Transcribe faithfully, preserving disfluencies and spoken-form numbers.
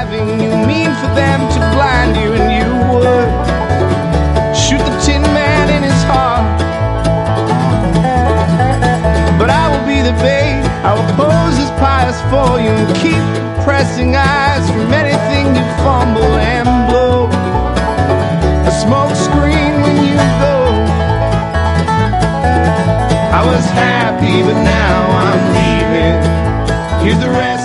driving, you mean for them to blind you, and you would shoot the Tin Man in his heart. But I will be the bait, I will pose as pious for you, and keep pressing eyes from anything you fumble and blow a smoke screen when you go. I was happy, but now I'm leaving. Here's the rest